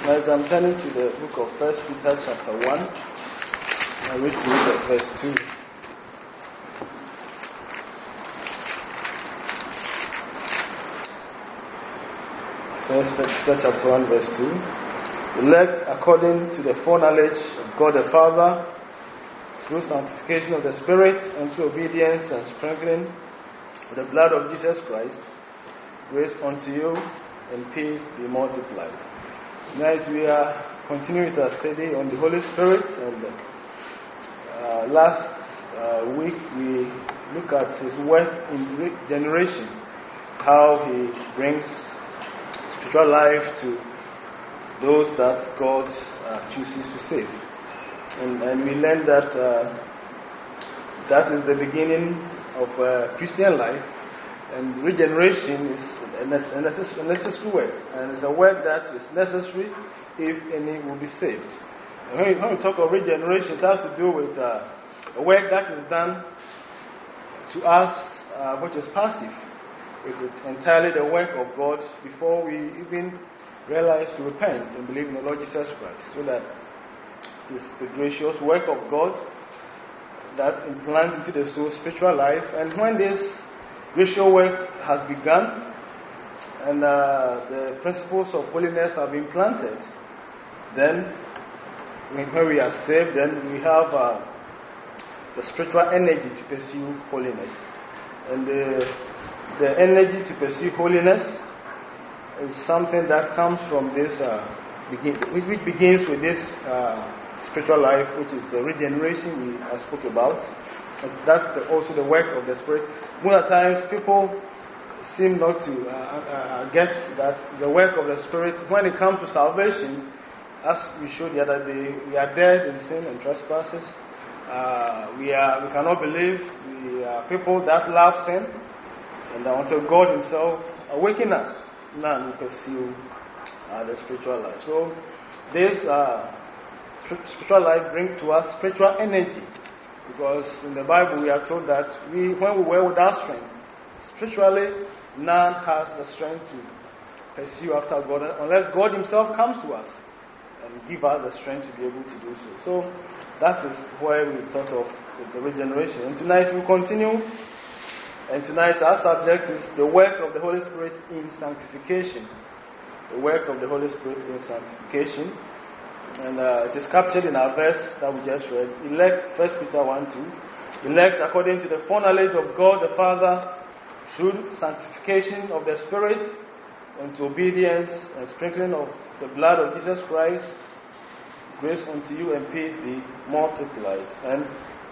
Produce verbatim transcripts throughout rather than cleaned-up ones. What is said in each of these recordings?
As I'm turning to the book of First Peter chapter one, I read to you the verse two. First Peter chapter one, verse two. Elect according to the foreknowledge of God the Father, through sanctification of the Spirit, unto obedience and strengthening of the blood of Jesus Christ, grace unto you and peace be multiplied. Tonight we are continuing with our study on the Holy Spirit, and uh, last uh, week we look at His work in regeneration, how He brings spiritual life to those that God uh, chooses to save. And, and we learned that uh, that is the beginning of uh, Christian life, and regeneration is a necessary work, and it's a work that is necessary if any will be saved. And when we, when we talk of regeneration, it has to do with uh, a work that is done to us uh, which is passive. It is entirely the work of God before we even realize to repent and believe in the Lord Jesus Christ, so that it is the gracious work of God that implants into the soul spiritual life. And when this gracious work has begun and uh, the principles of holiness have been planted, then when we are saved, then we have uh, the spiritual energy to pursue holiness. And the, the energy to pursue holiness is something that comes from this, uh, begin, which, which begins with this uh, spiritual life, which is the regeneration we uh, spoke about. And that's the, also the work of the Spirit. Most of the times people seem not to uh, uh, get that the work of the Spirit, when it comes to salvation, as we showed the other day, we are dead in sin and trespasses. Uh, we are we cannot believe. We are people that love sin, and until God Himself awaken us, none will pursue uh, the spiritual life. So this uh, spiritual life brings to us spiritual energy, because in the Bible we are told that we, when we were without strength, spiritually, none has the strength to pursue after God unless God Himself comes to us and give us the strength to be able to do so. So that is where we thought of the regeneration. And tonight we continue. And tonight our subject is the work of the Holy Spirit in sanctification. The work of the Holy Spirit in sanctification. And uh, it is captured in our verse that we just read. Elect, First Peter one two. Elect according to the foreknowledge of God the Father, through sanctification of the Spirit, unto obedience and sprinkling of the blood of Jesus Christ, grace unto you and peace be multiplied. And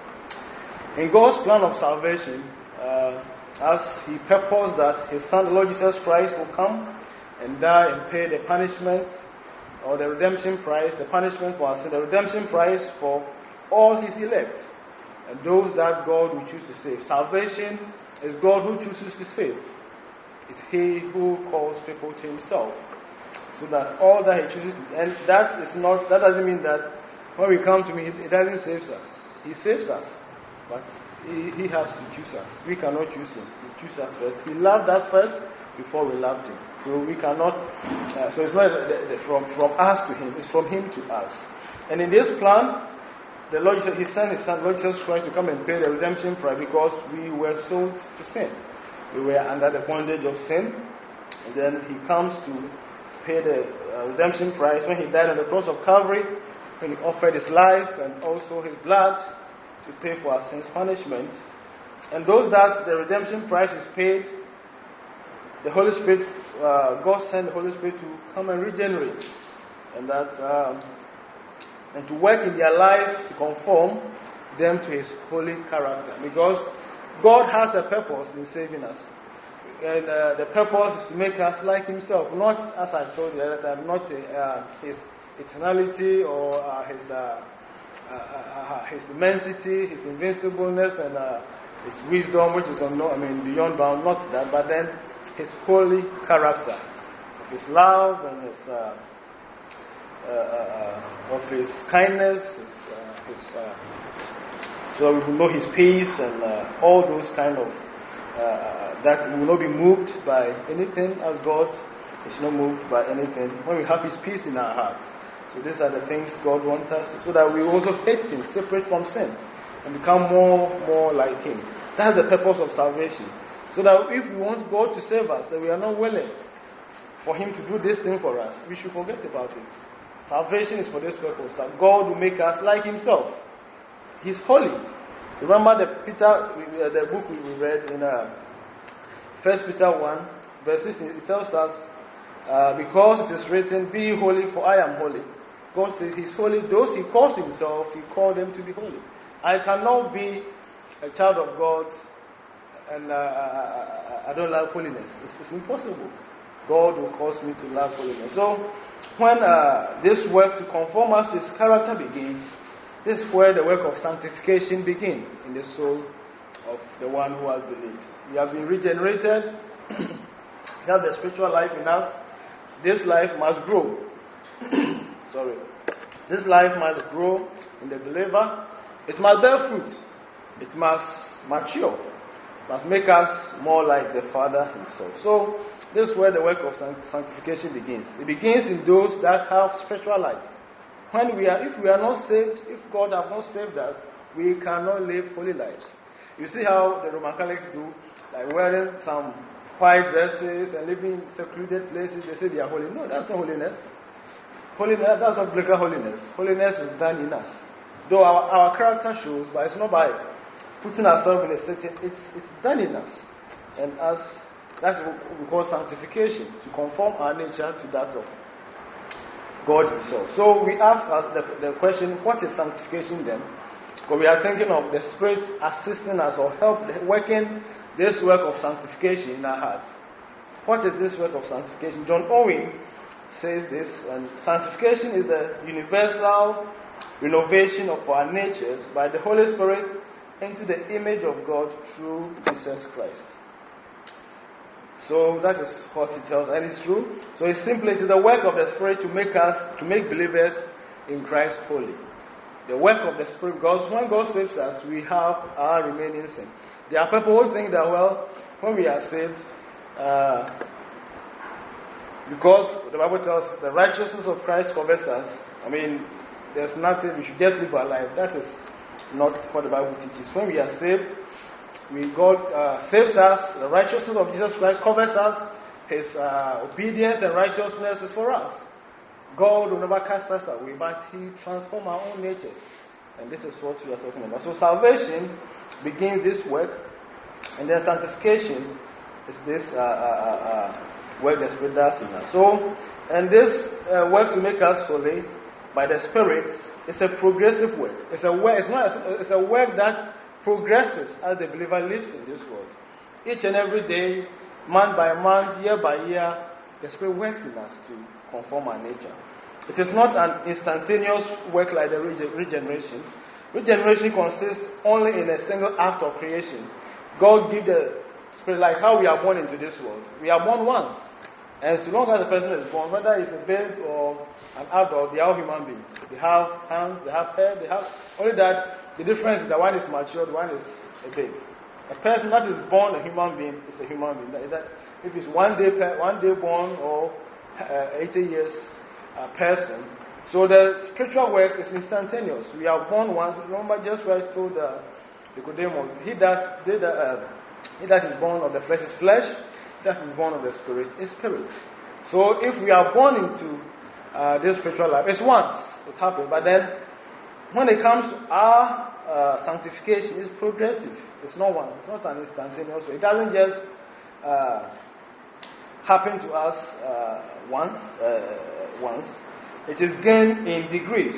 in God's plan of salvation, uh, as He purposed that His Son, the Lord Jesus Christ, will come and die and pay the punishment or the redemption price, the punishment for our sin, the redemption price for all His elect, and those that God will choose to save. Salvation is God who chooses to save. It's He who calls people to Himself, so that all that He chooses to, and that is not, that doesn't mean that when we come to Him, He doesn't save us. He saves us, but He, he has to choose us. We cannot choose Him. He chooses us first. He loved us first before we loved Him. So we cannot, uh, so it's not the, the, from, from us to Him, it's from Him to us. And in this plan, the Lord Jesus, He sent His Son, Lord Jesus Christ, to come and pay the redemption price, because we were sold to sin. We were under the bondage of sin. And then He comes to pay the uh, redemption price when He died on the cross of Calvary, when He offered His life and also His blood to pay for our sins' punishment. And those that the redemption price is paid, the Holy Spirit, uh, God sent the Holy Spirit to come and regenerate, and that um, and to work in their lives to conform them to His holy character. Because God has a purpose in saving us. And uh, the purpose is to make us like Himself. Not, as I told you the other time, not uh, His eternality or uh, His uh, uh, uh, His immensity, His invincibleness, and uh, His wisdom, which is unknown, I mean, beyond bound, not that, but then His holy character, His love and His uh, Uh, uh, of His kindness, His, uh, his uh, so we will know His peace and uh, all those kind of uh, that we will not be moved by anything, as God It's not moved by anything. When we have His peace in our hearts. So these are the things God wants us to, so that we also hate sin, separate from sin, and become more, more like Him. That's the purpose of salvation. So that if we want God to save us, and we are not willing for Him to do this thing for us, we should forget about it. Salvation is for this purpose, that God will make us like Himself. He's holy. Remember the Peter, the book we read in uh, First Peter one, verse sixteen. It tells us, uh, because it is written, "Be holy, for I am holy." God says He's holy. Those He calls Himself, He called them to be holy. I cannot be a child of God and uh, I, I don't love holiness. It's, it's impossible. God will cause me to love holiness. So, when uh, this work to conform us to His character begins, this is where the work of sanctification begins in the soul of the one who has believed. We have been regenerated. We have the spiritual life in us. This life must grow. Sorry. This life must grow in the believer. It must bear fruit. It must mature. It must make us more like the Father Himself. So, this is where the work of sanctification begins. It begins in those that have spiritual life. When we are, if we are not saved, if God has not saved us, we cannot live holy lives. You see how the Roman Catholics do, like wearing some white dresses and living in secluded places. They say they are holy. No, that's not holiness. Holiness, that's not biblical holiness. Holiness is done in us. Though our, our character shows, but it's not by putting ourselves in a certain, it's, it's done in us. And as that's what we call sanctification, to conform our nature to that of God Himself. So we ask us the, the question, what is sanctification then? Because we are thinking of the Spirit assisting us or help working this work of sanctification in our hearts. What is this work of sanctification? John Owen says this, and sanctification is the universal renovation of our natures by the Holy Spirit into the image of God through Jesus Christ. So that is what it tells, and it's true. So it's simply it is the work of the Spirit to make us, to make believers in Christ holy. The work of the Spirit, because when God saves us, we have our remaining sin. There are people who think that, well, when we are saved, uh, because the Bible tells us the righteousness of Christ covers us, I mean, there's nothing, we should just live our life. That is not what the Bible teaches. When we are saved, we, God uh, saves us, the righteousness of Jesus Christ covers us, His uh, obedience and righteousness is for us. God will never cast us away, but He transforms our own natures. And this is what we are talking about. So salvation begins this work, and then sanctification is this uh, uh, uh, work the Spirit does in us. So, and this uh, work to make us holy by the Spirit is a progressive work. It's a work. It's not. A, it's a work that progresses as the believer lives in this world. Each and every day, month by month, year by year, the Spirit works in us to conform our nature. It is not an instantaneous work like the rege- regeneration. Regeneration consists only in a single act of creation. God gives the Spirit, like how we are born into this world. We are born once. And so long as the person is born, whether it's a babe or an adult, they are all human beings. They have hands, they have hair, they have... Only that the difference is that one is mature, the one is a babe. A person that is born a human being is a human being. That, that if it's one day one day born or uh, eighty years uh, person, so the spiritual work is instantaneous. We are born once. Remember, just where I told uh, Nicodemus, he that did uh, he that is born of the flesh is flesh, that is born of the Spirit is spirit. So if we are born into uh, this spiritual life, it's once it happens, but then when it comes to our uh, sanctification, it's progressive. It's not one. It's not an instantaneous way. It doesn't just uh, happen to us uh, once. Uh, once. It is gained in degrees.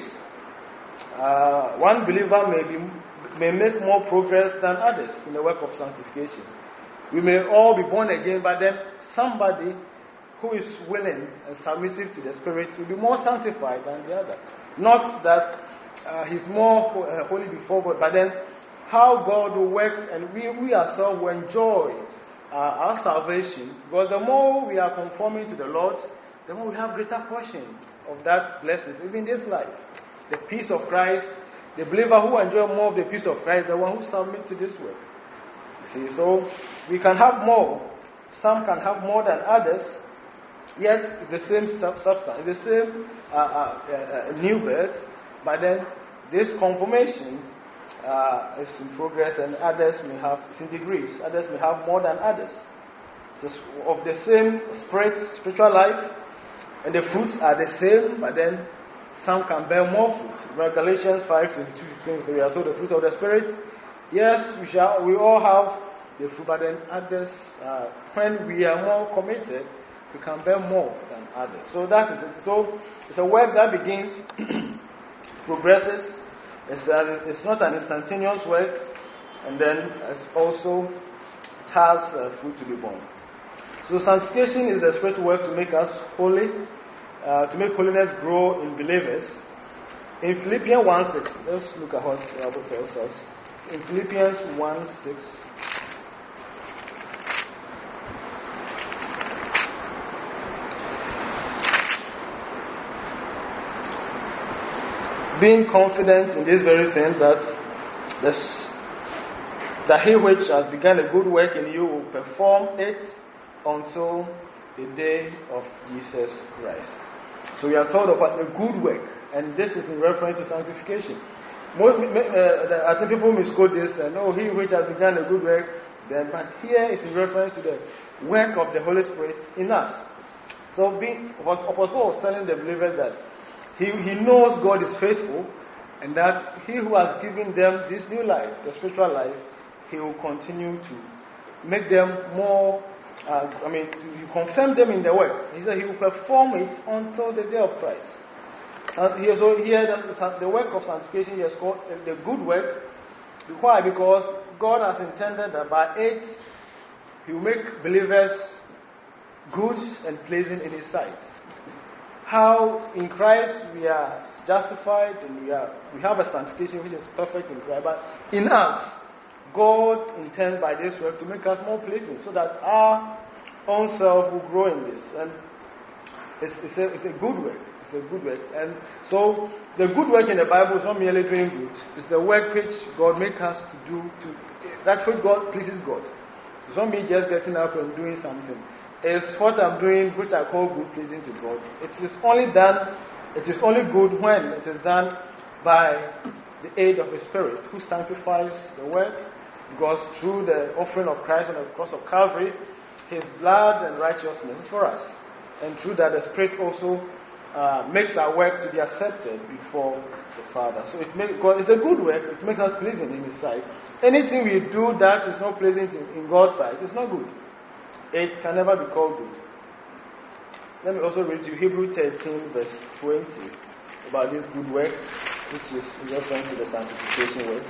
Uh, one believer may be may make more progress than others in the work of sanctification. We may all be born again, but then somebody who is willing and submissive to the Spirit will be more sanctified than the other. Not that uh, he's more uh, holy before God, but then how God will work, and we, we ourselves will enjoy uh, our salvation, because the more we are conforming to the Lord, the more we have greater portion of that blessings, even this life. The peace of Christ, the believer who enjoy more of the peace of Christ, the one who submits to this work. You see, so we can have more. Some can have more than others, yet the same substance, the same uh, uh, uh, new birth, but then this conformation uh, is in progress, and others may have in degrees, others may have more than others. This, of the same spirit, spiritual life, and the fruits are the same, but then some can bear more fruit. Galatians five twenty-two to twenty-three, we are told the fruit of the Spirit. Yes, we shall. We all have the fruit, but then others, uh, when we are more committed, we can bear more than others. So that is it. So it's a work that begins, progresses. It's, a, it's not an instantaneous work, and then it's also has uh, fruit to be born. So sanctification is the spiritual work to make us holy, uh, to make holiness grow in believers. In Philippians one six, let's look at what the Bible tells us. In Philippians one six, being confident in this very thing, that this, that he which has begun a good work in you will perform it until the day of Jesus Christ. So we are told about a good work, and this is in reference to sanctification. Most, uh, I think people misquote this and oh, he which has begun a good work, then, but here is in reference to the work of the Holy Spirit in us. So being, Apostle Paul was telling the believers that he, he knows God is faithful, and that he who has given them this new life, the spiritual life, he will continue to make them more, uh, I mean, to confirm them in the work. He said he will perform it until the day of Christ. And here, so here, the, the work of sanctification is called the good work. Why? Because God has intended that by it, he will make believers good and pleasing in his sight. How in Christ we are justified and we are we have a sanctification which is perfect in Christ, but in us, God intends by this work to make us more pleasing, so that our own self will grow in this. And it's, it's, a, it's a good work. It's a good work. And so the good work in the Bible is not merely doing good. It's the work which God makes us to do. To that's what God pleases God. It's not me just getting up and doing something. It's what I'm doing which I call good, pleasing to God. It is only done. It is only good when it is done by the aid of the Spirit, who sanctifies the work. Because through the offering of Christ on the cross of Calvary, His blood and righteousness is for us. And through that, the Spirit also uh, makes our work to be accepted before the Father. So it makes, God, it's a good work. It makes us pleasing in His sight. Anything we do that is not pleasing in, in God's sight is not good. It can never be called good. Let me also read you Hebrews thirteen, verse twenty, about this good work, which is in reference to the sanctification work.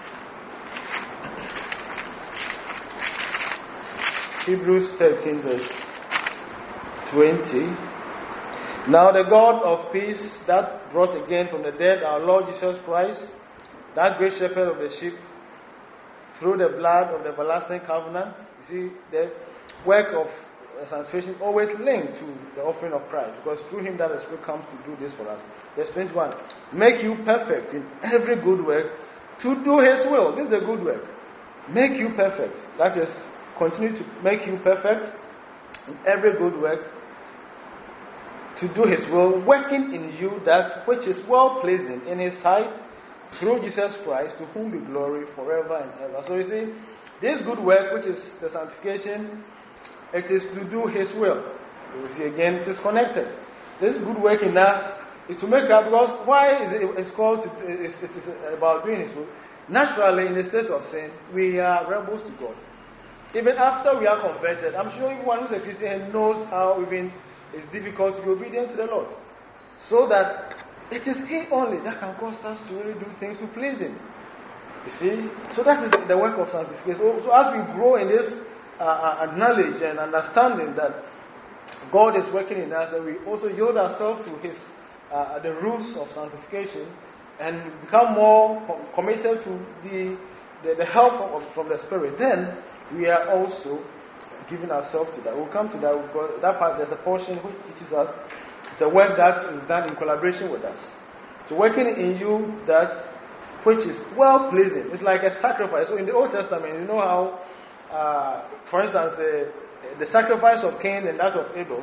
Hebrews thirteen, verse twenty. Now the God of peace, that brought again from the dead our Lord Jesus Christ, that great shepherd of the sheep, through the blood of the everlasting covenant. You see, the work of sanctification always linked to the offering of Christ, because through Him that the Spirit comes to do this for us. Verse twenty-one, make you perfect in every good work to do His will. This is the good work. Make you perfect. That is, continue to make you perfect in every good work to do His will, working in you that which is well pleasing in His sight, through Jesus Christ, to whom be glory forever and ever. So you see, this good work, which is the sanctification, it is to do His will. You will see again, it is connected. This good work in us is to make up, because why is it it's called to, it's, it is about doing His will? Naturally, in the state of sin, we are rebels to God. Even after we are converted, I'm sure everyone who's a Christian knows how even it's difficult to be obedient to the Lord. So that it is He only that can cause us to really do things to please Him. You see? So that is the work of sanctification. So, so as we grow in this uh, uh, knowledge and understanding that God is working in us, and we also yield ourselves to His uh, the rules of sanctification, and become more com- committed to the, the, the help of, from the Spirit, then we are also giving ourselves to that. We'll come to that. We've that part, there's a portion which teaches us the work that is done in collaboration with us. So working in you that which is well pleasing. It's like a sacrifice. So in the Old Testament, you know how, uh, for instance, uh, the sacrifice of Cain and that of Abel,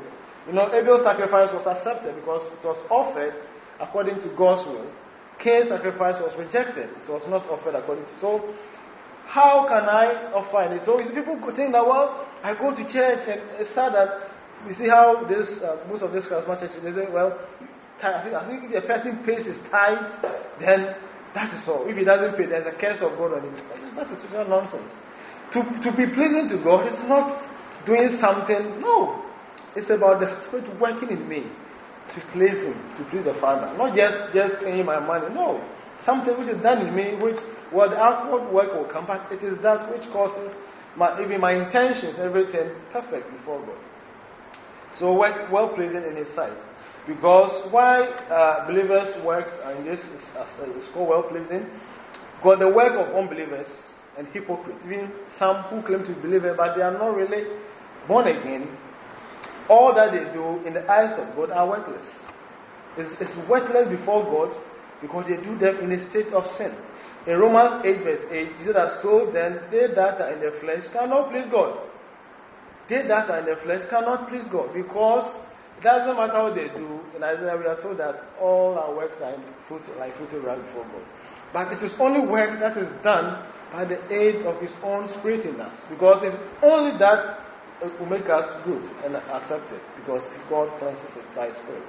You know, Abel's sacrifice was accepted because it was offered according to God's will. Cain's sacrifice was rejected. It was not offered according to. So, how can I offer it? So, you see, people could think that, well, I go to church, and it's sad that you see how this uh, most of these charismatic churches, they say, well, I think, I think if a person pays his tithe, then that is all. If he doesn't pay, there's a curse of God on him. That is social nonsense. To, to be pleasing to God is not doing something, no. It's about the Spirit working in me to please Him, to please the Father. Not just, just paying my money, no. Something which is done in me, which, well, the outward work will come, but it is that which causes my, even my intentions, everything perfect before God. So, work well pleasing in His sight. Because why uh, believers work in this is, is called well pleasing? Because the work of unbelievers and hypocrites, even some who claim to be believers, but they are not really born again, all that they do in the eyes of God are worthless. It's, it's worthless before God because they do them in a state of sin. In Romans eight verse eight, it says that, so then they that are in the flesh cannot please God. They that are in the flesh cannot please God because it doesn't matter what they do. In Isaiah we are told that all our works are fruit, like fruitful rag before God. But it is only work that is done by the aid of His own Spirit in us. Because it's only that it will make us good and accepted, because God cleanses it by Spirit.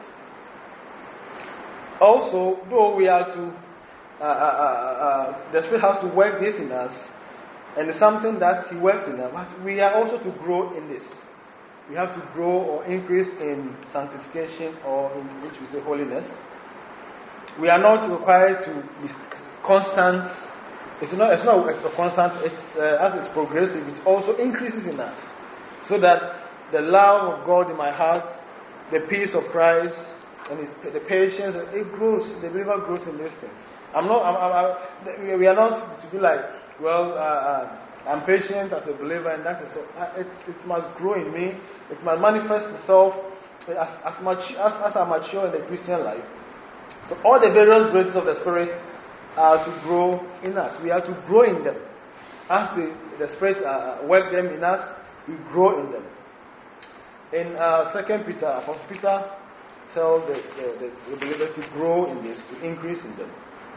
Also, though we are to, uh, uh, uh, uh, the Spirit has to work this in us, and it's something that He works in us, but we are also to grow in this. We have to grow or increase in sanctification, or in which we say holiness. We are not required to be constant. It's not, it's not a constant, it's, uh, as it's progressive, it also increases in us. So that the love of God in my heart, the peace of Christ, and his, the patience, it grows. The believer grows in these things. I'm not. I'm, I'm, I'm, we are not to be like, well, uh, uh, I'm patient as a believer, and that is so. Uh, it, it must grow in me. It must manifest itself as as much as, as I mature in the Christian life. So all the various graces of the Spirit are to grow in us. We are to grow in them. As the the Spirit uh, work them in us, we grow in them. In uh, Second Peter, Apostle Peter tells the, the, the believers to grow in this, to increase in them.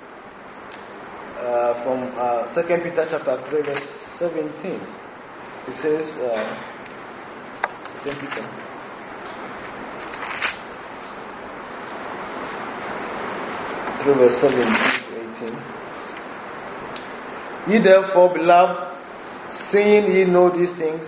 Uh, from uh, Second Peter chapter three, verse seventeen, it says, uh, Second Peter, three, verse seventeen to eighteen. Ye therefore, beloved, seeing ye know these things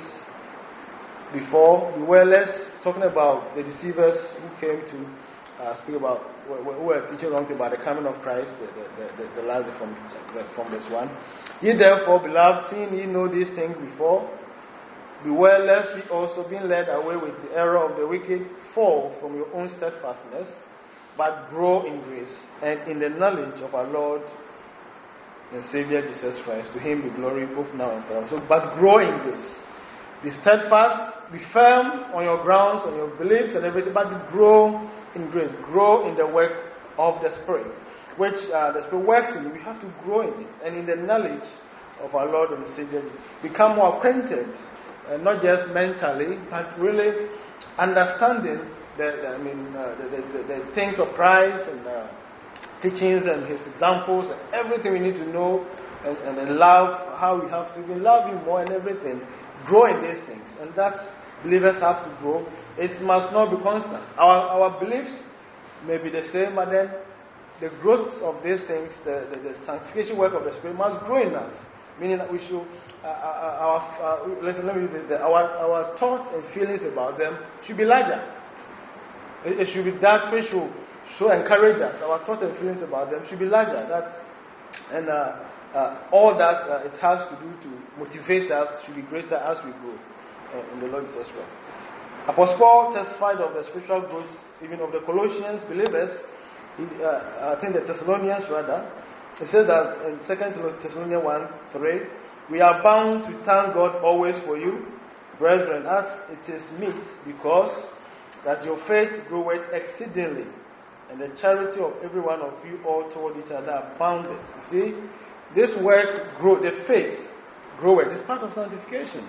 before, beware lest, talking about the deceivers who came to uh, speak about, who were teaching wrong about the coming of Christ, the, the, the, the last from, from verse one. Ye therefore, beloved, seeing ye know these things before, beware lest ye also, being led away with the error of the wicked, fall from your own steadfastness, but grow in grace and in the knowledge of our Lord and Savior Jesus Christ. To Him be glory both now and forever. So, but grow in grace. Be steadfast, be firm on your grounds, on your beliefs and everything, but grow in grace. Grow in the work of the Spirit, which uh, the Spirit works in you. We have to grow in it, and in the knowledge of our Lord and Savior. Become more acquainted, uh, not just mentally, but really understanding the, the I mean, uh, the, the, the, the things of Christ and uh, teachings and His examples and everything we need to know, and, and then love, how we have to even love Him more and everything. Grow in these things, and that believers have to grow. It must not be constant. Our our beliefs may be the same, but then the growth of these things, the, the, the sanctification work of the Spirit, must grow in us. Meaning that we should, uh, our, uh, listen, let me use this, our our thoughts and feelings about them should be larger. It, it should be that which should, should encourage us. Our thoughts and feelings about them should be larger. That and. Uh, Uh, all that uh, it has to do to motivate us should be greater as we grow uh, in the Lord Jesus Christ. Apostle Paul testified of the spiritual growth even of the Colossians believers, he, uh, I think the Thessalonians rather. It says that in Second Thessalonians one three, we are bound to thank God always for you, brethren, as it is meet, because that your faith groweth exceedingly, and the charity of every one of you all toward each other abounded. You see, this work grow, the faith groweth. It's part of sanctification.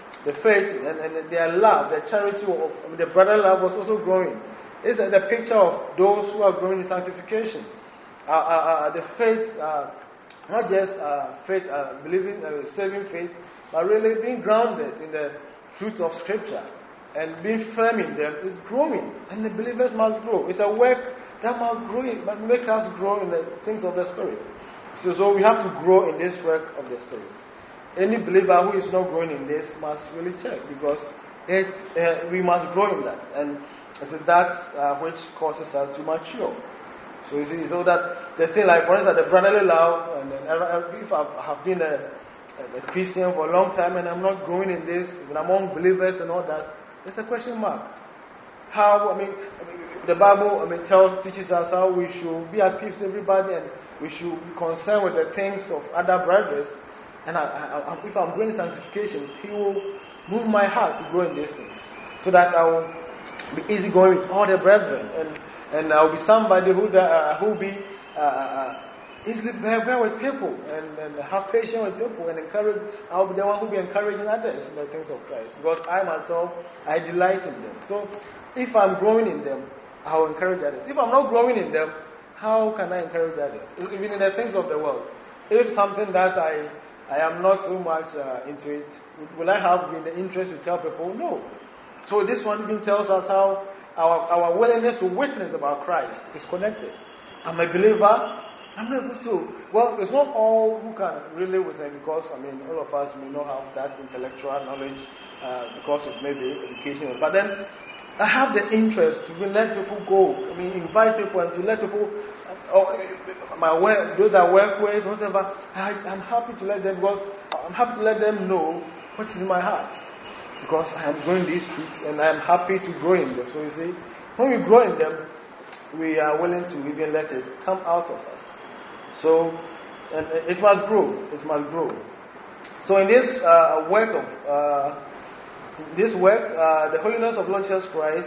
the faith and, and their love, their charity, of, I mean, their brotherly love was also growing. It's the picture of those who are growing in sanctification. Uh, uh, uh, the faith, uh, not just uh, faith, uh, believing, uh, saving faith, but really being grounded in the truth of Scripture and being firm in them is growing. And the believers must grow. It's a work that must grow, but make us grow in the things of the Spirit. So, so we have to grow in this work of the Spirit. Any believer who is not growing in this must really check, because it, uh, we must grow in that. And it's that uh, which causes us to mature. So you see, so that the thing, like for instance, the brotherly love, and, and if I have been a, a Christian for a long time and I'm not growing in this, and among believers and all that, there's a question mark. How, I mean, I mean, the Bible, I mean, tells, teaches us how we should be at peace with everybody, and we should be concerned with the things of other brothers. And I, I, if I'm growing in sanctification, He will move my heart to grow in these things, so that I will be easygoing with all the brethren, and and I'll be somebody who uh, who be uh, uh, easily bear, bear with people, and, and have patience with people, and encourage. I'll be the one who will be encouraging others in the things of Christ, because I myself, I delight in them. So if I'm growing in them, I will encourage others. If I'm not growing in them, how can I encourage others? Even in the things of the world, if something that I I am not so much uh, into it, will I have in the interest to tell people? No. So this one even tells us how our, our willingness to witness about Christ is connected. I'm a believer. I'm able to. Well, it's not all who can relate with it, because, I mean, all of us may not have that intellectual knowledge uh, because of maybe education. But then I have the interest to let people go. I mean, invite people and to let people, or my work, those I work with, whatever. I, I'm happy to let them, because I'm happy to let them know what is in my heart. Because I am growing these fruits and I am happy to grow in them. So you see, when we grow in them, we are willing to even let it come out of us. So, and it must grow. It must grow. So in this uh, work of uh, this work, uh, the holiness of Lord Jesus Christ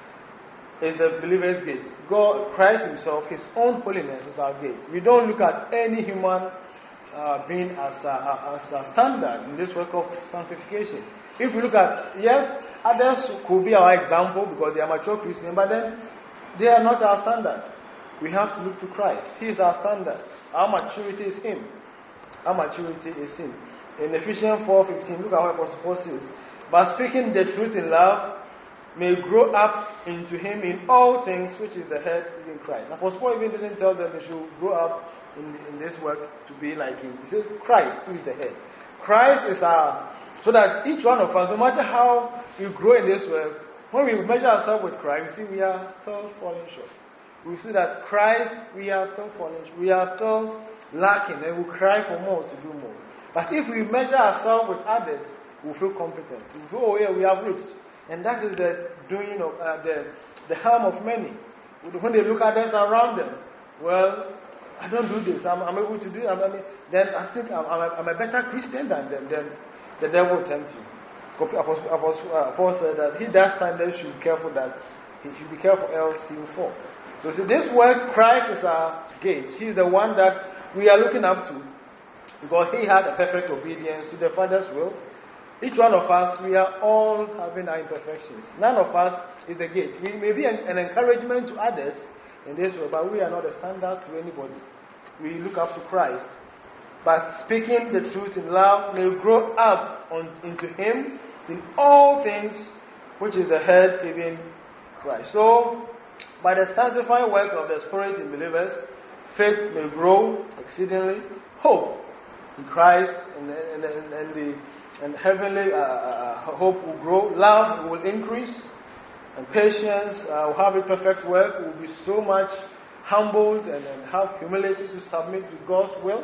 is the believer's gate. God, Christ Himself, His own holiness is our gate. We don't look at any human uh, being as a, as a standard in this work of sanctification. If we look at, yes, others could be our example because they are mature Christians, but then they are not our standard. We have to look to Christ. He is our standard. Our maturity is Him. Our maturity is Him. In Ephesians four fifteen, look at what Apostle Paul says. But speaking the truth in love, may grow up into Him in all things, which is the head, even Christ. Apostle Paul even didn't tell them they should grow up in, in this work to be like Him. He says Christ, who is the head. Christ is our... So that each one of us, no matter how we grow in this work, when we measure ourselves with Christ, we see we are still falling short. We see that Christ, we are still falling short. We are still lacking, and we cry for more to do more. But if we measure ourselves with others, we feel competent. We feel, oh yeah, we have reached. And that is the doing of uh, the, the harm of many. When they look at us around them, well, I don't do this. I'm, I'm able to do it. I mean, then I think I'm, I'm, a, I'm a better Christian than them. Then the devil tempts you. Apostle, Apostle, uh, Paul said that he that standeth should be careful that he should be careful, else he will fall. So see, this work, Christ is our gate. He is the one that we are looking up to, because He had a perfect obedience to the Father's will. Each one of us, we are all having our imperfections. None of us is the gate. We may be an, an encouragement to others in this way, but we are not a standard to anybody. We look up to Christ. But speaking the truth in love may grow up on, into Him in all things, which is the head, even Christ. So, by the sanctifying work of the Spirit in believers, faith may grow exceedingly, hope in Christ, and, and, and, and the and heavenly uh, uh, hope will grow, love will increase, and patience uh, will have a perfect work, will be so much humbled and, and have humility to submit to God's will.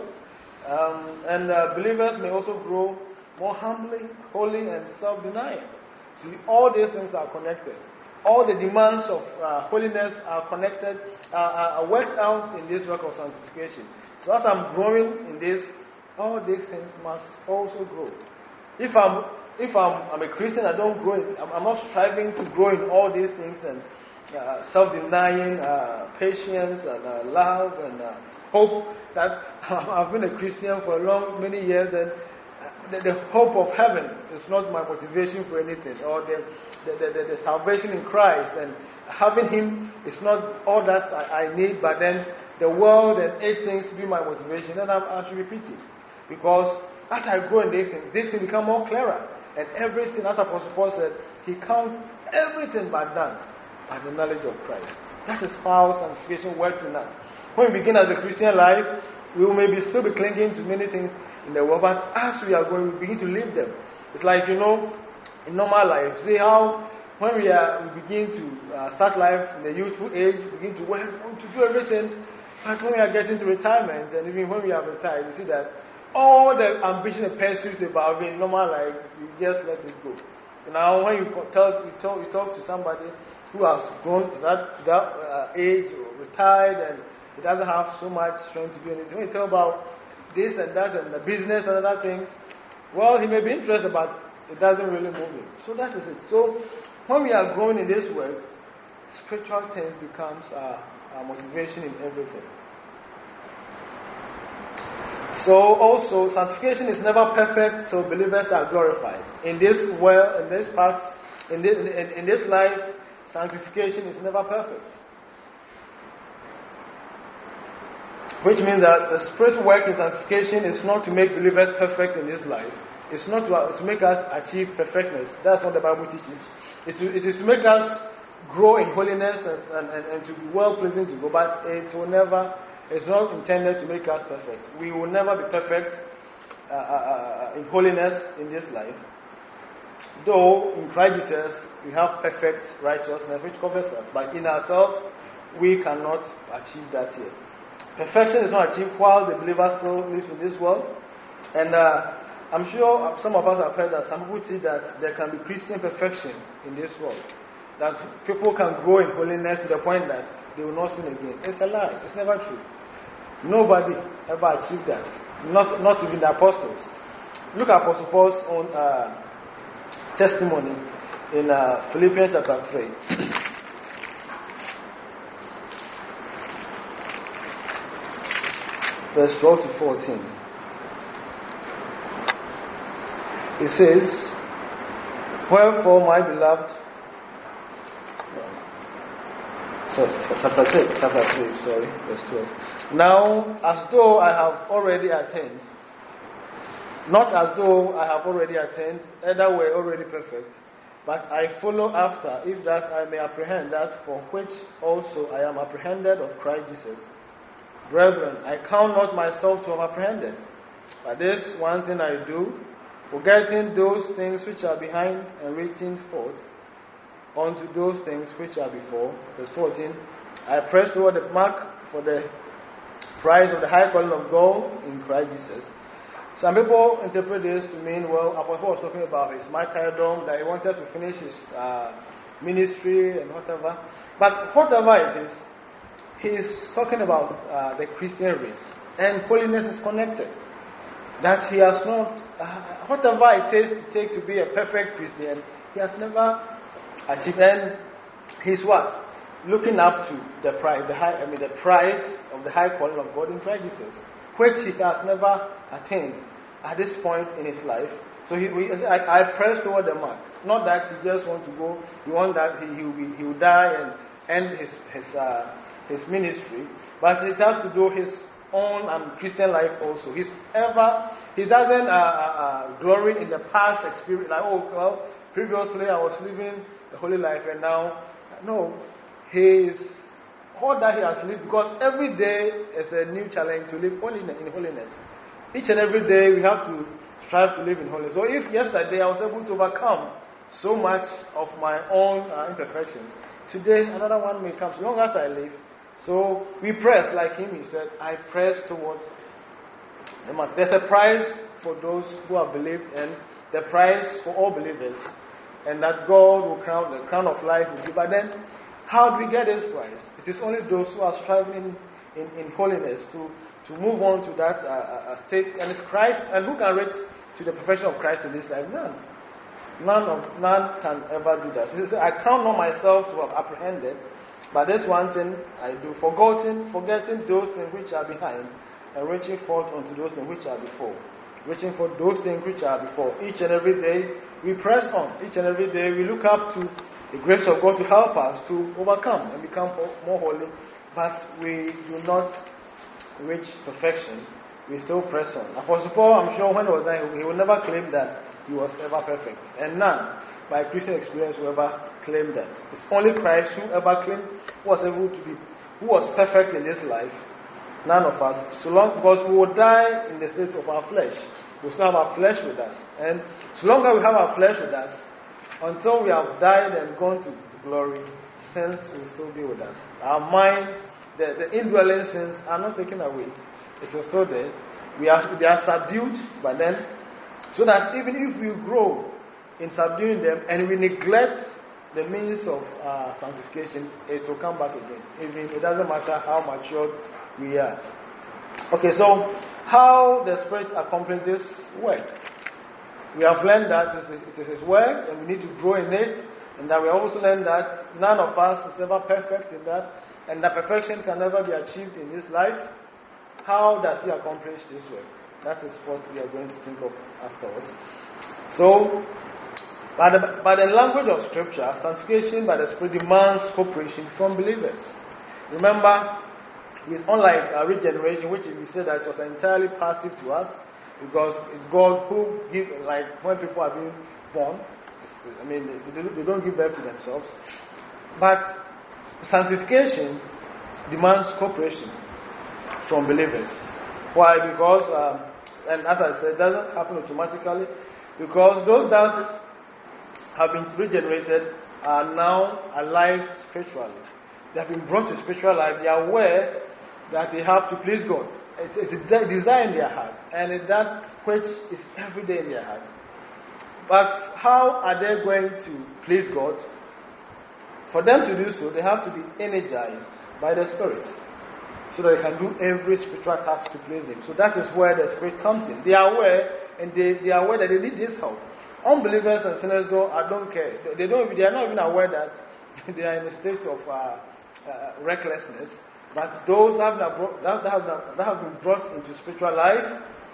Um, and uh, believers may also grow more humbly, holy, and self-denying. See, all these things are connected. All the demands of uh, holiness are connected, uh, are worked out in this work of sanctification. So as I'm growing in this, all these things must also grow. If I'm if I'm, I'm a Christian, I don't grow. In, I'm, I'm not striving to grow in all these things and uh, self-denying, uh, patience, and uh, love, and uh, hope. That I've been a Christian for a long many years, and the, the hope of heaven is not my motivation for anything, or the, the, the, the, the salvation in Christ and having Him is not all that I, I need, but then the world and eight things be my motivation, then I, I should repeat it. Because as I grow in these things, this can become more clearer. And everything, as Apostle Paul said, he counts everything but done by the knowledge of Christ. That is how sanctification works in us. When we begin as a Christian life, we will maybe still be clinging to many things in the world, but as we are going, we begin to live them. It's like, you know, in normal life, see how when we are we begin to uh, start life in the youthful age, we begin to work, to do everything, but when we are getting to retirement, and even when we are retired, you see that all the ambition and pursuits about being normal life, you just let it go. Now, when you tell you talk, you talk to somebody who has grown to that, to that uh, age or retired and he doesn't have so much strength to do anything, when you tell about this and that and the business and other things, well, he may be interested, but it doesn't really move him. So that is it. So when we are growing in this work, spiritual things becomes our, our motivation in everything. So also, sanctification is never perfect till believers are glorified. In this world, in this path, in this, in, in this life, sanctification is never perfect. Which means that the spiritual work in sanctification is not to make believers perfect in this life. It's not to, to make us achieve perfectness. That's what the Bible teaches. It's to, it is to make us grow in holiness and, and, and, and to be well pleasing to God. But it will never, it's not intended to make us perfect. We will never be perfect uh, uh, in holiness in this life. Though in Christ Jesus we have perfect righteousness which covers us. But in ourselves we cannot achieve that yet. Perfection is not achieved while the believer still lives in this world. And uh, I'm sure some of us have heard that some people think that there can be Christian perfection in this world. That people can grow in holiness to the point that they will not sin again. It's a lie. It's never true. Nobody ever achieved that. Not, not even the apostles. Look at Apostle Paul's own uh, testimony in uh, Philippians chapter three. Verse twelve to fourteen. It says, "Wherefore, my beloved," sorry, chapter three, chapter three, sorry, verse twelve. "Now, as though I have already attained, not as though I have already attained, either were already perfect, but I follow after, if that I may apprehend that for which also I am apprehended of Christ Jesus. Brethren, I count not myself to have apprehended, but this one thing I do, forgetting those things which are behind and reaching forth unto those things which are before." Verse fourteen. "I press toward the mark for the prize of the high calling of God in Christ Jesus." Some people interpret this to mean, well, Apostle Paul was talking about his martyrdom, that he wanted to finish his uh, ministry and whatever. But whatever it is, he is talking about uh, the Christian race. And holiness is connected. That he has not, uh, whatever it takes to take to be a perfect Christian, he has never achieved. And he's what? Looking up to the prize, the high, I mean the prize of the high calling of God in Christ Jesus, which he has never attained at this point in his life. So he, we, I, I press toward the mark. Not that he just wants to go, he wants that he, he, will, be, he will die and end his his, uh, his ministry, but it has to do his own um, Christian life also. He's ever, he doesn't uh, uh, uh, glory in the past experience, like, oh, well, previously I was living the holy life and now, no, he is, all that he has lived, because every day is a new challenge to live holiness, in holiness. Each and every day we have to strive to live in holiness. So if yesterday I was able to overcome so much of my own uh, imperfections, today another one may come, so long as I live. So we press, like him, he said, I press towards the mark. There's a prize for those who have believed, and the prize for all believers, and that God will crown, the crown of life will give. But then, how do we get this prize? It is only those who are striving in, in, in holiness to, to move on to that uh, uh, state, and it's Christ. And who can reach to the perfection of Christ in this life? None. None of none can ever do that. He says, I count not myself to have apprehended, but this one thing I do, forgetting, forgetting those things which are behind, and reaching forth unto those things which are before. reaching for those things which are before. Each and every day we press on. Each and every day we look up to the grace of God to help us to overcome and become more holy. But we do not reach perfection. We still press on. Apostle Paul, I'm sure when he was dying, he would never claim that he was ever perfect. And none, by Christian experience, will ever claim that. It's only Christ who ever claimed who was able to be, who was perfect in this life. None of us. So long, because we will die in the state of our flesh. We still have our flesh with us. And so long as we have our flesh with us, until we have died and gone to glory, sins will still be with us. Our mind, the, the indwelling sins are not taken away. It is still there. We are, they are subdued by then, so that even if we grow in subduing them and we neglect the means of uh, sanctification, it will come back again. Even it doesn't matter how matured we are. Okay, so how the Spirit accomplishes this work? We have learned that it is, it is His work and we need to grow in it, and that we also learned that none of us is ever perfect in that, and that perfection can never be achieved in this life. How does He accomplish this work? That is what we are going to think of afterwards. So, by the, by the language of Scripture, sanctification by the Spirit demands cooperation from believers. Remember, it's unlike uh, regeneration, which we said that it was entirely passive to us, because it's God who gives, like when people are being born, I mean, they, they don't give birth to themselves. But sanctification demands cooperation from believers. Why? Because, um, and as I said, it doesn't happen automatically, because those that have been regenerated are now alive spiritually. They have been brought to spiritual life. They are aware that they have to please God. It's a desire in their heart, and it's that which is every day in their heart. But how are they going to please God? For them to do so, they have to be energized by the Spirit, so that they can do every spiritual task to please Him. So that is where the Spirit comes in. They are aware, and they, they are aware that they need this help. Unbelievers and sinners don't, I don't care. They don't. They are not even aware that they are in a state of uh, uh, recklessness. But those that have, brought, that, have, that have been brought into spiritual life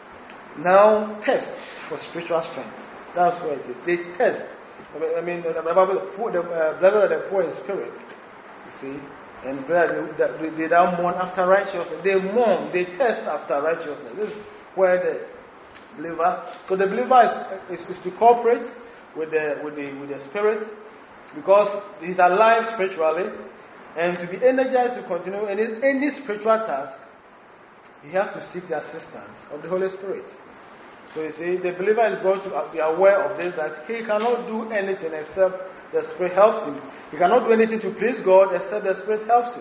now test for spiritual strength. That's what it is. They test. I mean, the Bible, the uh, blessed are the poor in spirit. You see, and they, they don't mourn after righteousness. They mourn. They test after righteousness. This is where the believer. So the believer is, is, is to cooperate with the with the with the Spirit, because he's alive spiritually. And to be energized to continue any, any spiritual task, he has to seek the assistance of the Holy Spirit. So you see, the believer is going to be aware of this, that he cannot do anything except the Spirit helps him. He cannot do anything to please God except the Spirit helps him.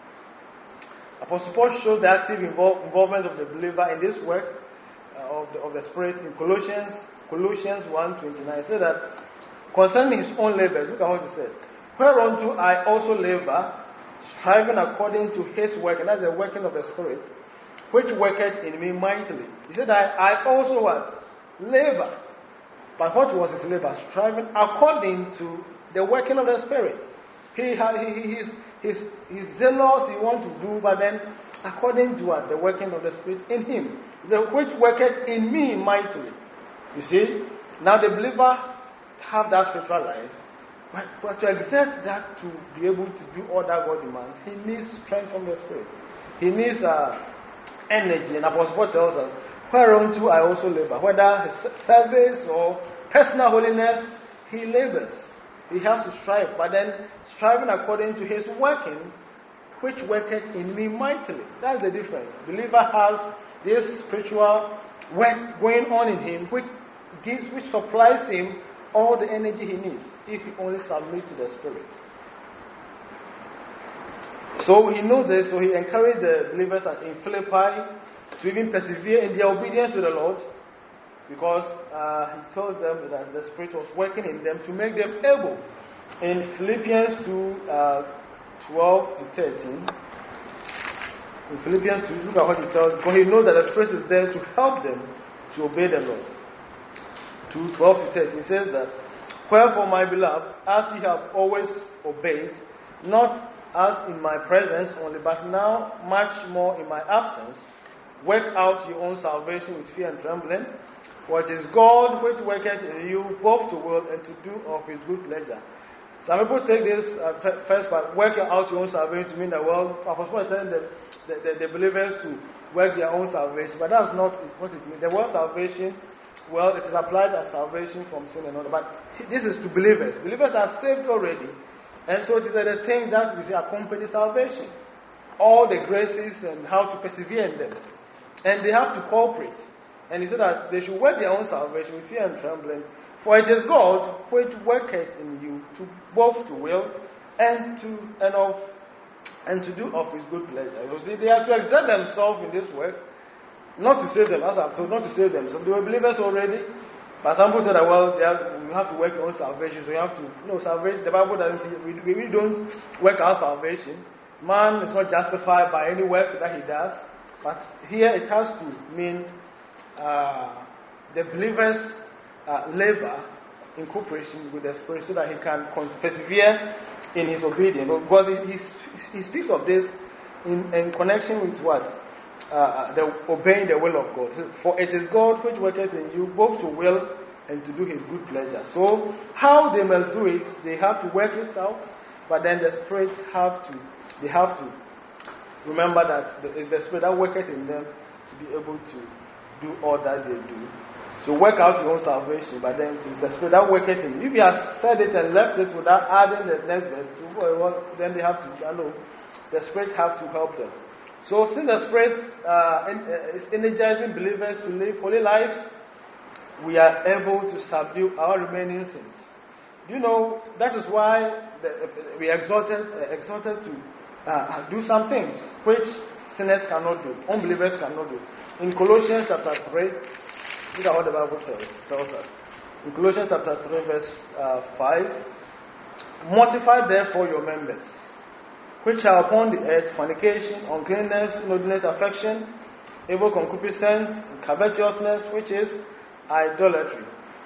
Apostle Paul shows the active involve, involvement of the believer in this work uh, of, the, of the Spirit in Colossians, Colossians one twenty-nine. He said that concerning his own labors, look at what he said. Whereunto I also labor, striving according to His work, and that's the working of the Spirit, which worketh in me mightily. He said, I, I also what? Labor. But what was his labor? Striving according to the working of the Spirit. He, he, he he's, he's, he's zealous, he wants to do, but then according to what? The working of the Spirit in him. The, which worketh in me mightily. You see? Now the believer have that spiritual life. But, but to exert that, to be able to do all that God demands, he needs strength from the Spirit. He needs uh, energy. And Apostle Paul tells us, whereunto I also labor. Whether his service or personal holiness, he labors. He has to strive. But then, striving according to his working, which worketh in me mightily. That's the difference. The believer has this spiritual work going on in him, which gives, which supplies him all the energy he needs, if he only submits to the Spirit. So he knows this, so he encouraged the believers in Philippi to even persevere in their obedience to the Lord, because uh, he told them that the Spirit was working in them to make them able. In Philippians two, uh, twelve to thirteen, in Philippians two, look at what he tells, because he knows that the Spirit is there to help them to obey the Lord. two, twelve to thirteen, he says that, wherefore, my beloved, as ye have always obeyed, not as in my presence only, but now much more in my absence, work out your own salvation with fear and trembling. For it is God which worketh in you both to will and to do of his good pleasure. Some people take this uh, first part, work out your own salvation, to mean that, well, Apostle Paul is telling the, the, the, the believers to work their own salvation. But that's not what it means. The word salvation, well, it is applied as salvation from sin and all that. But this is to believers. Believers are saved already. And so it is the thing that we say accompany salvation. All the graces and how to persevere in them. And they have to cooperate. And he said that they should work their own salvation with fear and trembling. For it is God which worketh in you to both to will and to and of and to do of his good pleasure. You see, they have to exert themselves in this work, not to save them, as I'm told, not to save them. So they were believers already. But some people said that, well, they have, you have to work your own salvation, so you have to, you know, salvation, the Bible doesn't, we, we really don't work our salvation. Man is not justified by any work that he does. But here it has to mean uh, the believer's uh, labor in cooperation with the Spirit so that he can persevere in his obedience. Because he, he, he speaks of this in, in connection with what? Uh, the obeying the will of God. For it is God which worketh in you both to will and to do his good pleasure. So how they must do it, they have to work it out, but then the Spirit have to, they have to remember that it's the Spirit that worketh in them to be able to do all that they do. So work out your own salvation, but then it's the Spirit that worketh in you. If you have said it and left it without adding the next verse, to, well, then they have to, I know, the Spirit have to help them. So since the Spirit uh, is energizing believers to live holy lives, we are able to subdue our remaining sins. You know, that is why the, we are exhorted, uh, exhorted to Uh, do some things which sinners cannot do, unbelievers cannot do. In Colossians chapter three, look at what the Bible tells, tells us. In Colossians chapter three, verse uh, five, mortify therefore your members, which are upon the earth, fornication, uncleanness, inordinate affection, evil concupiscence, covetousness, which is idolatry.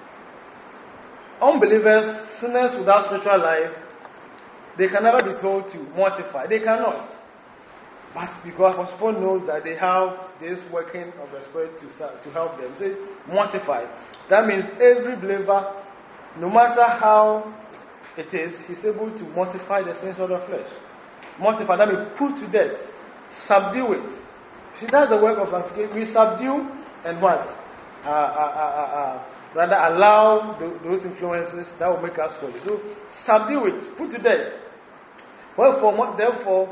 Unbelievers, sinners without spiritual life, they can never be told to mortify. They cannot. But because Apostle Paul knows that they have this working of the Spirit to, to help them. Say, mortify. That means every believer, no matter how it is, he's able to mortify the sins of the flesh. Mortify, that means put to death. Subdue it. See, that's the work of sanctification. We subdue and what? Uh, uh, uh, uh, uh, rather allow the, those influences that will make us holy. So, subdue it. Put to death. Wherefore, therefore,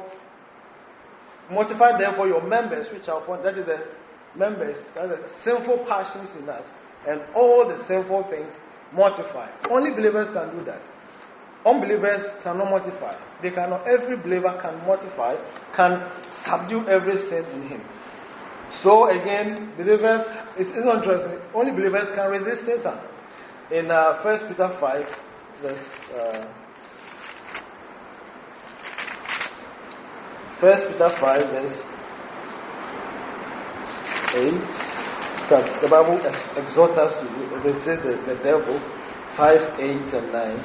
mortify therefore your members, which are upon, that is the members, that is the sinful passions in us, and all the sinful things, mortify. Only believers can do that. Unbelievers cannot mortify. They cannot. Every believer can mortify, can subdue every sin in him. So again, believers, it's, it's interesting. Only believers can resist Satan. In uh, First Peter five, verse. Uh, First Peter five, verse eight. That the Bible exhorts us to resist the, the devil. Five, eight, and nine.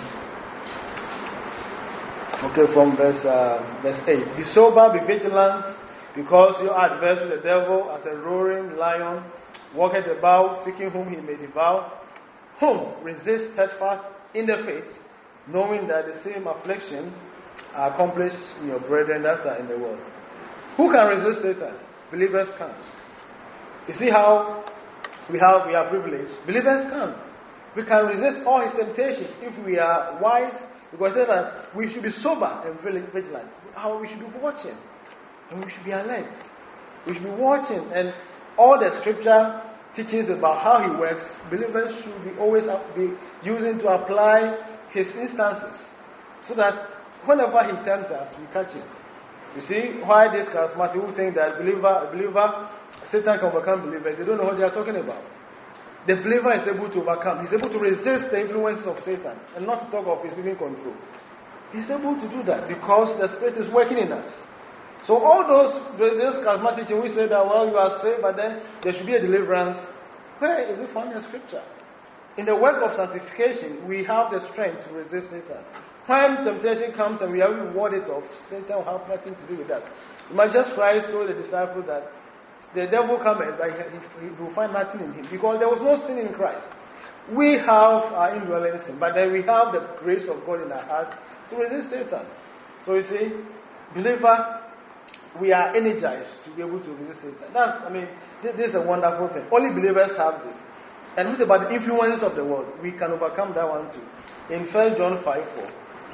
Okay, from verse uh, verse eight. Be sober, be vigilant, because your adversary, the devil, as a roaring lion, walketh about, seeking whom he may devour. Whom resist steadfast in the faith, knowing that the same affliction are accomplished in your brethren that are in the world. Who can resist Satan? Believers can't. You see how we have we are privileged? Believers can. We can resist all his temptations if we are wise, because it says that we should be sober and vigilant. How we should be watching, and we should be alert. We should be watching, and all the scripture teachings about how he works, believers should be always be using to apply his instances, so that whenever he tempts us, we catch him. You see why this charismatic who think that believer, believer, Satan can overcome believers. They don't know what they are talking about. The believer is able to overcome. He's able to resist the influences of Satan, and not to talk of receiving control. He's able to do that because the Spirit is working in us. So all those, those charismatic teaching, we say that, well, you are saved, but then there should be a deliverance. Where is it found in Scripture? In the work of sanctification, we have the strength to resist Satan. When temptation comes and we are rewarded of, Satan will have nothing to do with that. Jesus Christ told the disciples that the devil cometh, but he, he will find nothing in him, because there was no sin in Christ. We have our indwelling sin, but then we have the grace of God in our heart to resist Satan. So you see, believer, we are energized to be able to resist Satan. That's, I mean, this, this is a wonderful thing. Only believers have this. And what about the influences of the world? We can overcome that one too. In First John five four.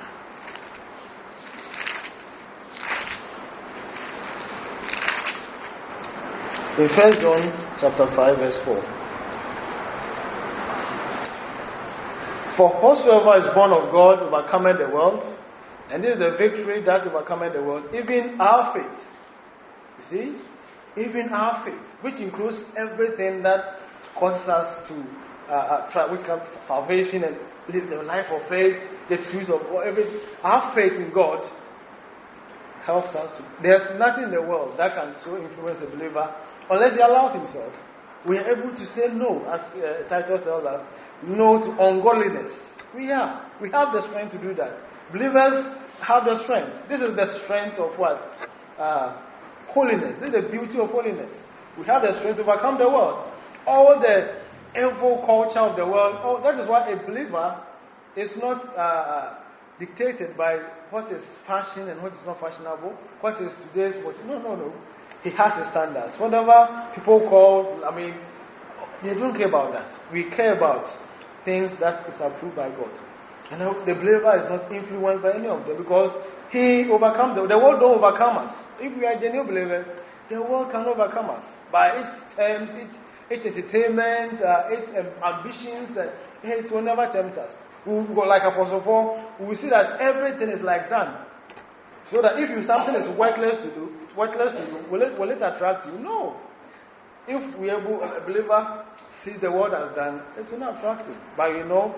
In First John chapter five verse four. For whosoever is born of God overcometh the world, and this is the victory that overcometh the world, even our faith. You see? Even our faith, which includes everything that causes us to uh, uh, try, which comes salvation and live the life of faith, the truth of God, everything. Our faith in God helps us to. There's nothing in the world that can so influence a believer unless he allows himself. We are able to say no, as uh, Titus tells us, no to ungodliness. We are. We have the strength to do that. Believers have the strength. This is the strength of what? Uh, holiness. This is the beauty of holiness. We have the strength to overcome the world. All the evil culture of the world, oh, that is why a believer is not uh, dictated by what is fashion and what is not fashionable, what is today's, what. No, no, no. He has his standards. Whatever people call, I mean, they don't care about that. We care about things that is approved by God. And the believer is not influenced by any of them, because he overcomes them. The world don't overcome us. If we are genuine believers, the world can overcome us by its terms, its, its entertainment, uh, its um, ambitions. Uh, it will never tempt us. We will go like Apostle Paul. We will see that everything is like done. So that if you something is worthless to do, worthless to do, will it, will it attract you? No. If we able, a believer sees the world as done, it will not attract him. But you know,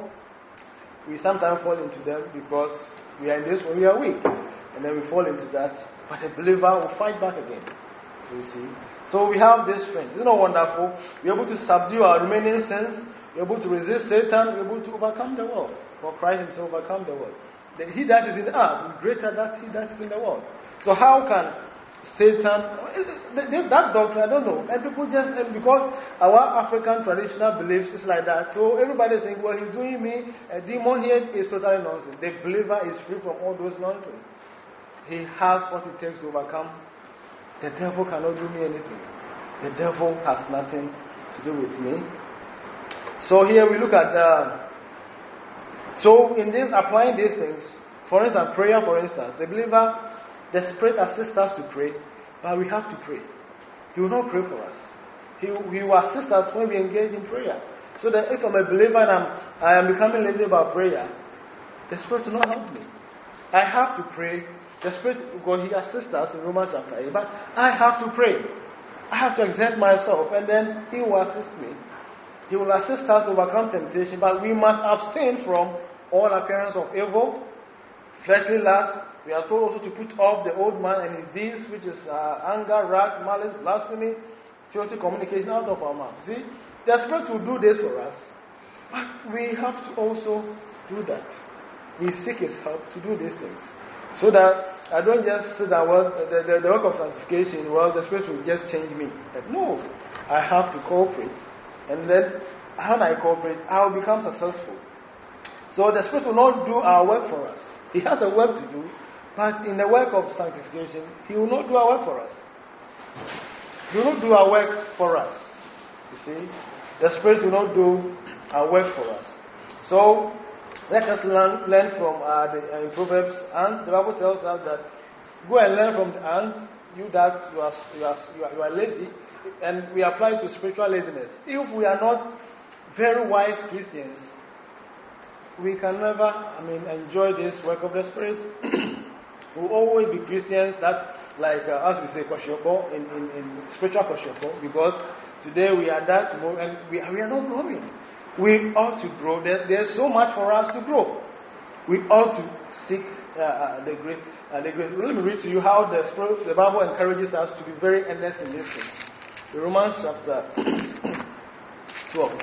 we sometimes fall into them because we are in this when we are weak. And then we fall into that. But a believer will fight back again. So you see. So we have this strength. Isn't it wonderful? We're able to subdue our remaining sins. We're able to resist Satan. We're able to overcome the world. For Christ himself overcome the world. That he that is in us is greater than he that is in the world. So how can Satan, that doctrine, I don't know. And people just, because our African traditional beliefs is like that. So everybody thinks, well, he's doing me, a demon here is totally nonsense. The believer is free from all those nonsense. He has what it takes to overcome. The devil cannot do me anything. The devil has nothing to do with me. So here we look at the... So in this, applying these things, for instance, prayer, for instance, the believer, the Spirit assists us to pray, but we have to pray. He will not pray for us. He, he will assist us when we engage in prayer. So that if I'm a believer and I'm, I am becoming lazy about prayer, the Spirit will not help me. I have to pray. The Spirit, because He assists us in Romans chapter eight, but I have to pray. I have to exert myself, and then He will assist me. He will assist us to overcome temptation, but we must abstain from all appearance of evil, fleshly lust. We are told also to put off the old man and his deeds, which is uh, anger, wrath, malice, blasphemy, filthy communication out of our mouth. See, the Spirit will do this for us, but we have to also do that. We seek His help to do these things, so that I don't just sit down. Well, the, the, the work of sanctification, well, the Spirit will just change me. Like, no, I have to cooperate. And then, when I cooperate, I will become successful. So the Spirit will not do our work for us. He has a work to do, but in the work of sanctification, He will not do our work for us. He will not do our work for us. You see? The Spirit will not do our work for us. So, let us learn, learn from uh, the uh, in Proverbs, and the Bible tells us that go and learn from the ants, you that you are, you are, you are, you are lazy. And we apply it to spiritual laziness. If we are not very wise Christians, we can never, I mean, enjoy this work of the Spirit. We'll always be Christians that, like, uh, as we say, koshopo, in, in, in spiritual koshopo, because today we are that, tomorrow, and we, we are not growing. We ought to grow. There, there's so much for us to grow. We ought to seek uh, uh, the great. Uh, the great. Let me read to you how the, Spirit, the Bible encourages us to be very earnest in this thing. Romans chapter twelve.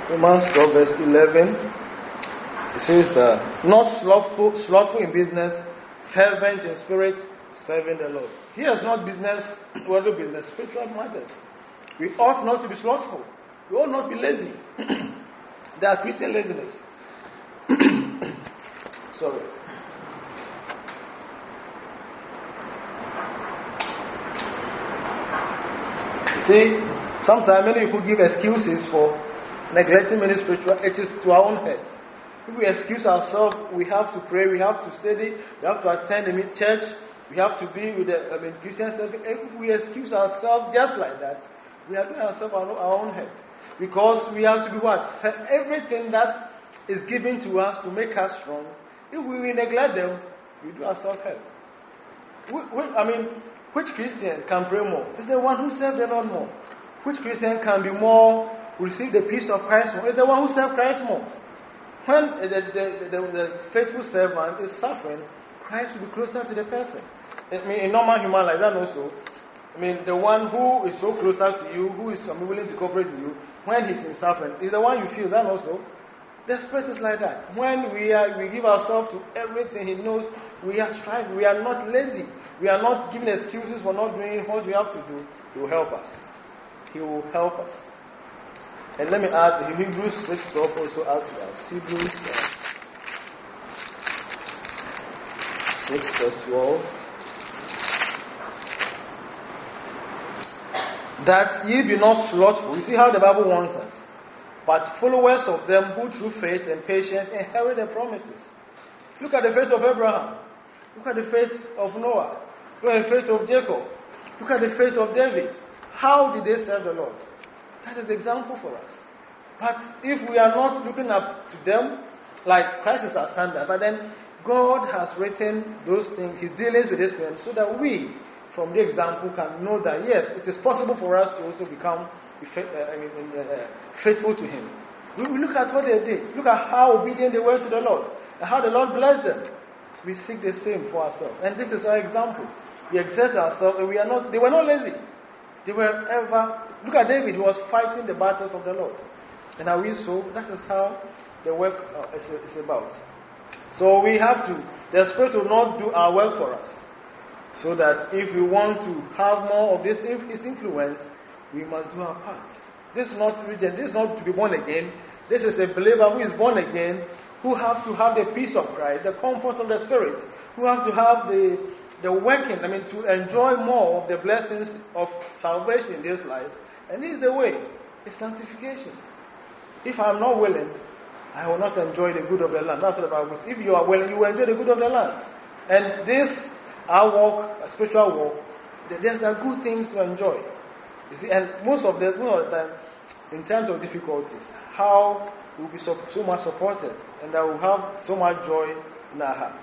Romans twelve verse eleven. It says that not slothful, slothful in business, fervent in spirit, serving the Lord. He has not business, worldly business, spiritual matters. We ought not to be slothful. We ought not be lazy. There are Christian laziness. Sorry. You see, sometimes many people give excuses for neglecting many spiritual. It is to our own head. If we excuse ourselves, we have to pray, we have to study, we have to attend the church, we have to be with the I mean, Christian service. If we excuse ourselves just like that, we are doing ourselves our, our own head. Because we have to be what? Everything that is given to us to make us strong, if we neglect them, we do ourselves hell. We, we, I mean, which Christian can pray more? It's the one who serves the Lord more. Which Christian can be more, receive the peace of Christ more? It's the one who serves Christ more. When the, the, the, the faithful servant is suffering, Christ will be closer to the person. I mean, in normal human life, that also, I mean, the one who is so closer to you, who is willing to cooperate with you, when he's in suffering, is the one you feel. That also, the Spirit is like that. When we are, we give ourselves to everything, He knows we are striving. We are not lazy. We are not giving excuses for not doing what we have to do. He will help us. He will help us. And let me add, Hebrews six twelve also add to us. Hebrews uh, six verse twelve. That ye be not slothful. You see how the Bible wants us. But followers of them who through faith and patience inherit the promises. Look at the faith of Abraham. Look at the faith of Noah. Look at the faith of Jacob. Look at the faith of David. How did they serve the Lord? That is the example for us. But if we are not looking up to them, like Christ is our standard, but then God has written those things, His dealings with His friends, so that we, from the example, can know that yes, it is possible for us to also become I mean, uh, faithful to Him. We, we look at what they did. Look at how obedient they were to the Lord, and how the Lord blessed them. We seek the same for ourselves, and this is our example. We exert ourselves, and we are not. They were not lazy. They were ever. Look at David, who was fighting the battles of the Lord. And are we so? That is how the work uh, is, is about. So we have to, the Spirit will not do our work for us. So that if we want to have more of this His influence, we must do our part. This is not religion, this is not to be born again. This is a believer who is born again, who have to have the peace of Christ, the comfort of the Spirit, who have to have the the working, I mean, to enjoy more of the blessings of salvation in this life. And this is the way. It's sanctification. If I am not willing, I will not enjoy the good of the land. That's what the Bible says. If you are willing, you will enjoy the good of the land. And this, our walk, a spiritual walk, there's are good things to enjoy. You see, and most of the, most of the time, in terms of difficulties, how we'll be so, so much supported, and that we'll have so much joy in our heart.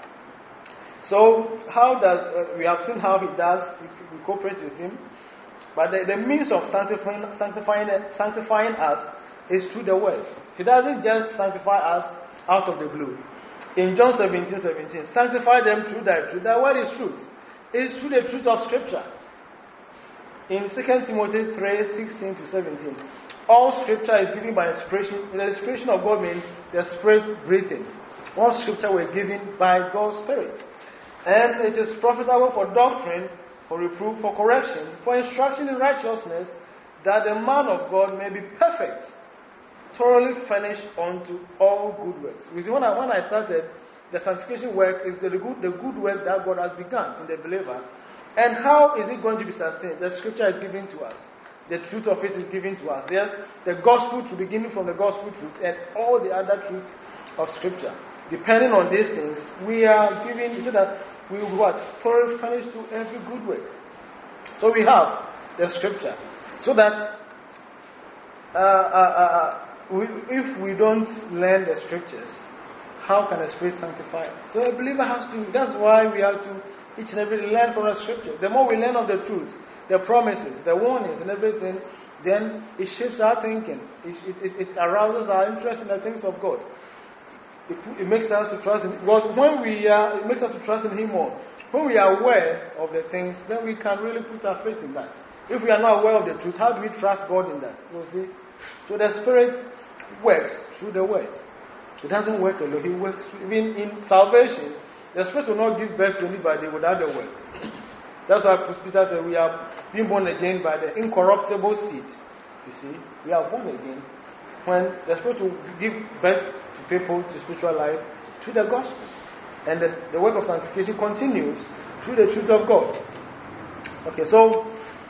So, how does uh, we have seen how He does? We, we cooperate with Him. But the, the means of sanctifying, sanctifying, sanctifying us is through the Word. He doesn't just sanctify us out of the blue. In John seventeen seventeen, sanctify them through Thy truth. Thy Word is truth. It is through the truth of Scripture. In Second Timothy three sixteen to seventeen, all Scripture is given by inspiration. The inspiration of God means the Spirit breathing. All Scripture were given by God's Spirit. And it is profitable for doctrine, for reproof, for correction, for instruction in righteousness, that the man of God may be perfect, thoroughly furnished unto all good works. You see, when I, when I started, the sanctification work is the good, the good work that God has begun in the believer. And how is it going to be sustained? The Scripture is given to us. The truth of it is given to us. There's the gospel truth, beginning from the gospel truth, and all the other truths of Scripture. Depending on these things, we are given so that we will what? Thoroughly furnished to every good work. So we have the Scripture. So that uh, uh, uh, we, if we don't learn the Scriptures, how can the Spirit sanctify us? So a believer has to, that's why we have to each and every day learn from the Scripture. The more we learn of the truth, the promises, the warnings and everything, then it shapes our thinking. It, it, it arouses our interest in the things of God. It, it makes us to trust Him. Because when we are, it makes us to trust in Him more. When we are aware of the things, then we can really put our faith in that. If we are not aware of the truth, how do we trust God in that? So the Spirit works through the word. It doesn't work alone. He works through, even in salvation. The Spirit will not give birth to anybody without the word. That's why Peter said we are being born again by the incorruptible seed. You see, we are born again when the Spirit will give birth to people to spiritual life through the gospel. And the, the work of sanctification continues through the truth of God. Okay, so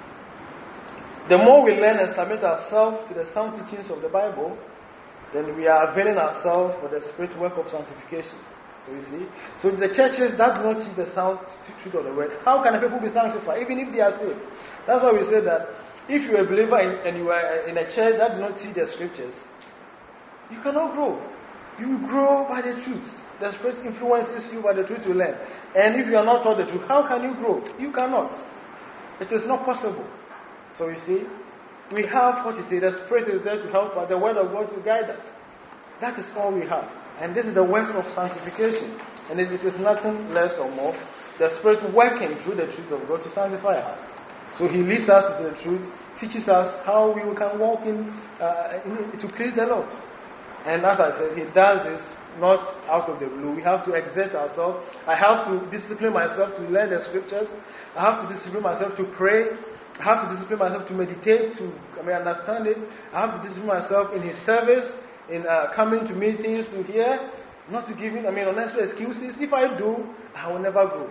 the more we learn and submit ourselves to the sound teachings of the Bible, then we are availing ourselves for the spiritual work of sanctification. So you see, so the churches that do not teach the sound truth of the word, how can the people be sanctified, even if they are saved? That's why we say that if you are a believer in, and you are in a church that do not teach the scriptures, you cannot grow. You grow by the truth. The Spirit influences you by the truth you learn. And if you are not taught the truth, how can you grow? You cannot. It is not possible. So you see, we have what it is. The Spirit is there to help us. The Word of God to guide us. That is all we have. And this is the work of sanctification. And it, it is nothing less or more. The Spirit working through the truth of God to sanctify us. So He leads us to the truth, teaches us how we can walk in, uh, in to please the Lord. And as I said, He does this not out of the blue. We have to exert ourselves. I have to discipline myself to learn the scriptures. I have to discipline myself to pray. I have to discipline myself to meditate, to I mean, understand it. I have to discipline myself in His service, in uh, coming to meetings to hear, not to give in, I mean, unnecessary excuses. If I do, I will never grow.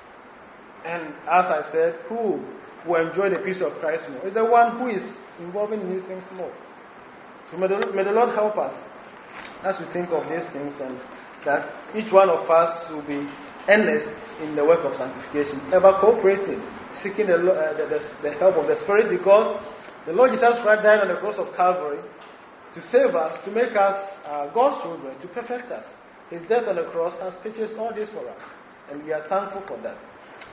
And as I said, who will enjoy the peace of Christ more? Is the one who is involving in these things more. So may the, may the Lord help us as we think of these things, and that each one of us will be earnest in the work of sanctification, ever cooperating, seeking the, uh, the, the, the help of the Spirit, because the Lord Jesus Christ died on the cross of Calvary to save us, to make us uh, God's children, to perfect us. His death on the cross has purchased all this for us, and we are thankful for that.